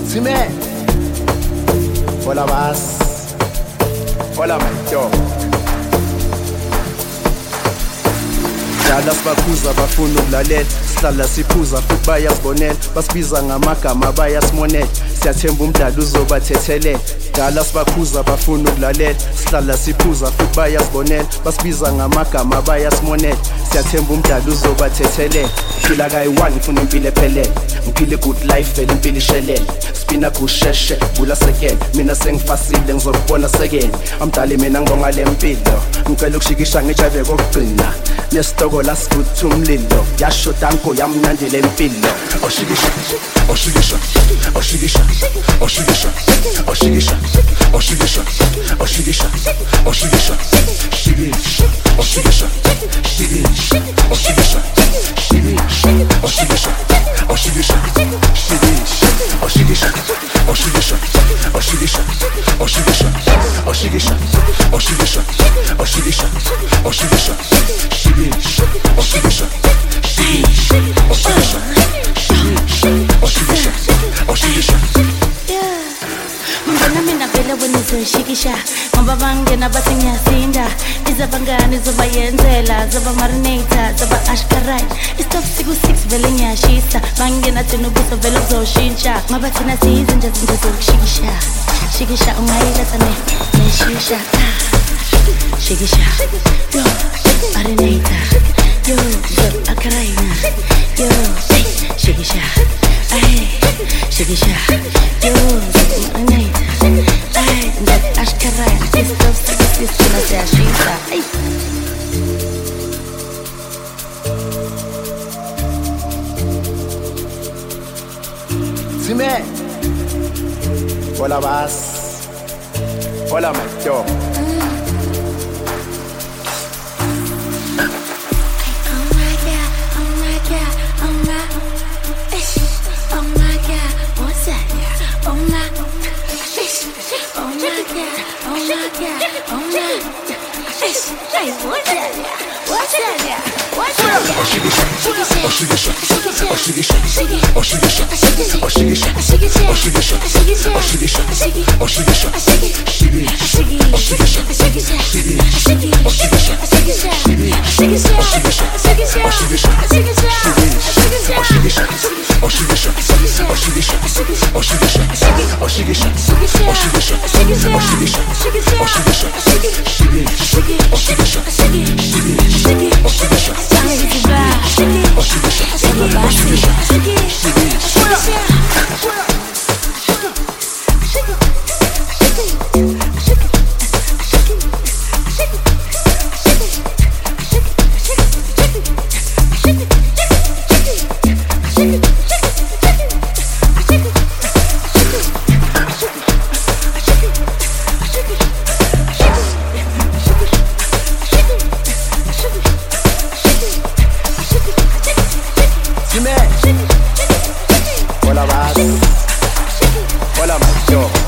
Zime. Hola vas. Hola mayo. Dala sibakhuza bafuna ukulalela, sihlala siphuza futhi bayasibonela, basibiza ngamagama bayasimonela, siyathemba umdlalo uzobathethelela. Dala sibakhuza bafuna ukulalela, sihlala siphuza futhi bayasibonela, basibiza ngamagama bayasimonela, siyathemba umdlalo uzobathethelela. Phila kayi-1 ngifuna impilo ephelele, ngiphile good life vele impilo ishelele, spina kusheshe bula sekele, mina sengifasile ngizokubona sekele. Amdali mina ngibonga le mpilo, ngicela ukushikisha ngijave kokugcina, nesitoko la sivutha umlilo, yashoda nko yamnandi le mpilo. Oshikisha, oshikisha, oshikisha, oshikisha, oshikisha, oshikisha, oshikisha, oshikisha, shikisha, oshikisha, shikisha, oshikisha, shikisha, oshikisha, oshikisha, shikisha, oshikisha, oshikisha, oshikisha, oshikisha, oshikisha, oshikisha, oshikisha, oshikisha, shikisha, oshikisha, shikisha, oshikisha, oshikisha, oshikisha. Mngena mina vele wena uzoyishikisha, ngoba bangena bathi ngiyasinda, izabangani zobayenzela, zoba-marinator, zoba-ashkarai, istofu siku-6 vele ngiyashisa, bangena thina ubuso vele kuzoshintsha, ngoba thina siyizinja zinja zokushikisha, shikisha ungayiletha neshisha, shikisha, yo, marinator, yo, zoba-ashkarai, yo, shikisha, ay, shikisha, yo, zoba-marinator, ay, zoba-ashkarai, istofu siku-6 vele ziyashisa, ay. Zime. Hola vas. Hola mayo. Hola vas. Hola mayo.